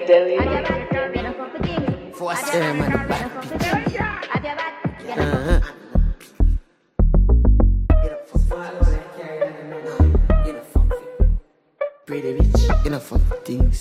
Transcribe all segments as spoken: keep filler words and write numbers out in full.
Force them on the back pitch. Uh-huh. Pretty bitch, you know fuck things.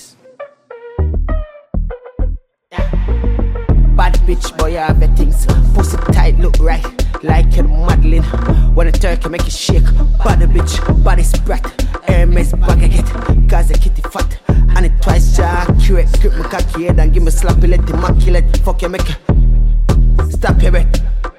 Bad bitch, boy, you have your things. Pussy tight, look right, like you're modeling. When a turkey make you shake. Bad bitch, body sprat. Hermes bag I get, cause the kitty fat. And it twice accurate. Grip my cocky head and give me slappy, let immaculate. Fuck you, make you stop your breath.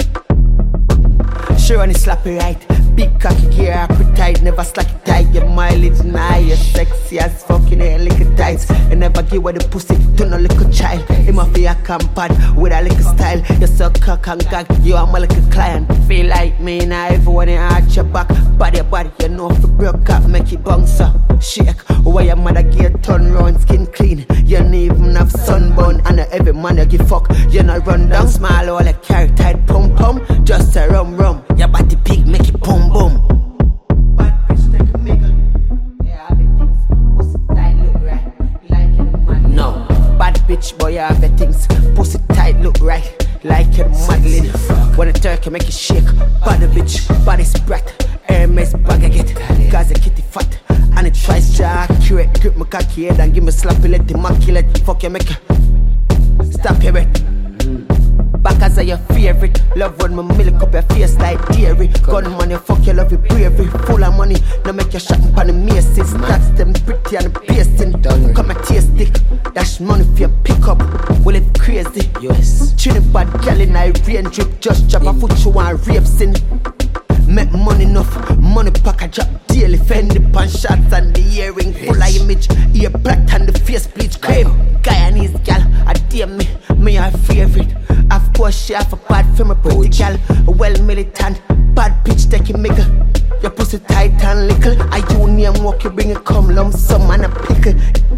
Sure and it slappy right. Big cocky gear, appetite, never slack it tight. Your mileage high, you're sexy as fucking hair, liquor tights. You never give away the pussy to no little child. Him off your campad with a little style. You suck cock and gag, you are my little client. Feel like me now, everyone in arch your back. Body body, you know if you broke up, make it bounce up. Shake, where your mother gear turn round, skin clean. You don't even have sunburn, and every man you give fuck. You not run down small, all like carry tight pum pum. Just a rum rum, your body big, make it boom boom. Bad bitch take a nigga. Yeah, I be things. Pussy tight, look right, like you're the man. No, bad bitch, boy, you have your things. Pussy tight, look right, like you're modeling. When a turkey make you shake. Bad bitch, body sprat. Hermes bag I get, cause the kitty fat. And it tries to accurate. Grip my cocky head and give me slappy, let immaculate. Fuck you, make you stop your breath. Back as your favorite. Love when my milk up your face like dairy. Gun money, fuck you, love you bravery. Full of money, now make you shopping on the Macy's. That's them pretty and the pasting. Come and taste it. Dash money for your pick up. Well, it crazy. Yes. Trinidad gal in I rain drip. Just drop a foot you want rape sin. Make money enough, money pack a drop daily. Fendi pan shots and the earring full of image. Ear black and the face bleach cream. Guyanese gal, I dare me, me her favorite. Of course she have a bad for my pretty gal. Well militant, bad bitch taking miggle. Your pussy tight and little. I you name walk you bring a cum lump some and a pickle.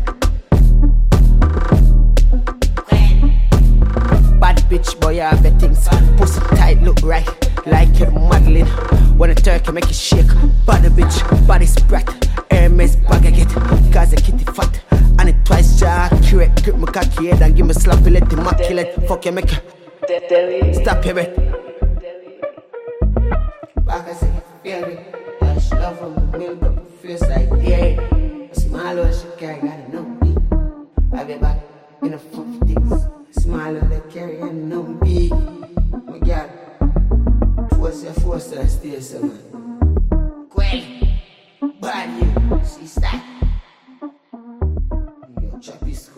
Bad bitch boy you have your things. Pussy tight look right, like you're modeling. When a turkey make you shake. Bad bitch, body sprat. Hermes bag I get, cause the kitty fat. And it twice accurate. Grip my cocky head and give me slappy, let immaculate. Fuck you, make you stop your breath. Back I say, feel me. Yeah, she love from the milk up her face like dairy. A small one she carry, got a no big. I be back in the fuck things. Small one they carry and no big. My girl, force your force to stay so man. Quell, bad you, she style. Yo, chop his